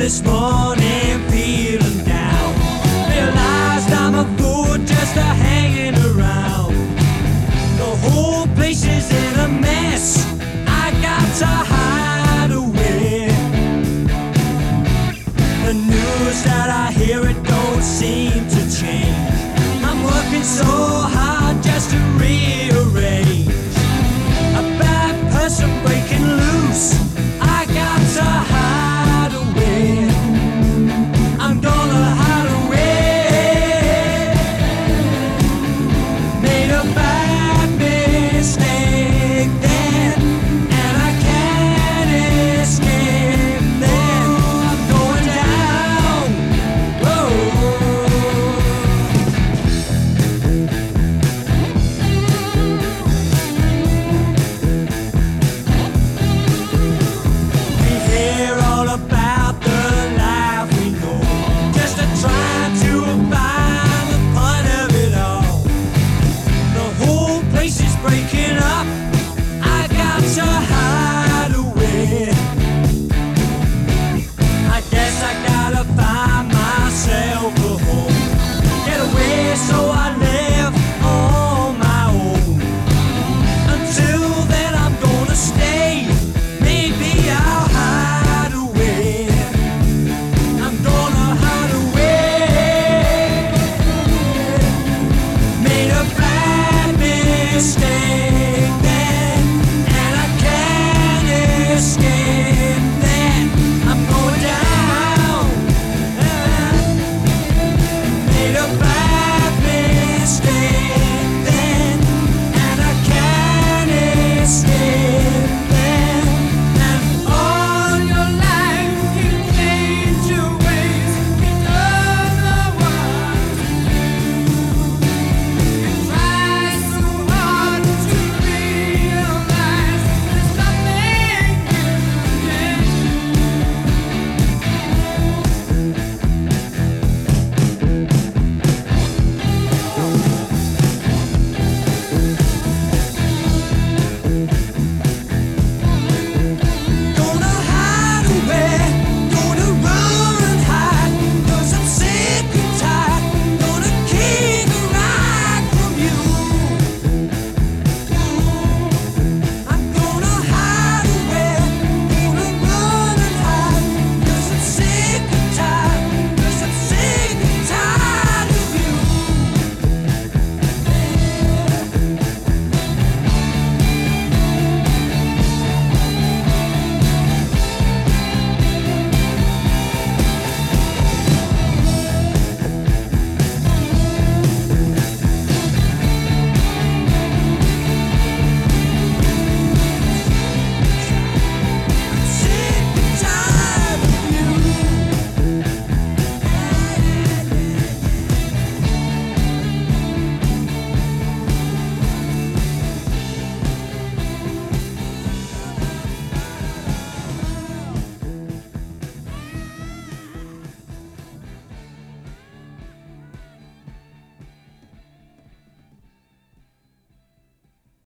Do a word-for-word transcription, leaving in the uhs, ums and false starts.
this morning feeling down. Realized I'm a fool just a hanging around. The whole place is in a mess. I got to hide away. The news that I hear, it don't seem to change. I'm working so hard just to rearrange. A bad person breaking loose. I got to hide away. I'm gonna hide away. Made a bad mistake then, and I can't escape then. I'm going down. Whoa. We hear all about the life we know, just a trying to find the point of it all. The whole place is breaking up. I got to hide away. I guess I gotta find myself a home. Get away, so I live on my own. Until then I'm gonna stay. Maybe I'll hide away. I'm gonna hide away. Made a bad mistake then, and I can't escape then. I'm going down. Made a bad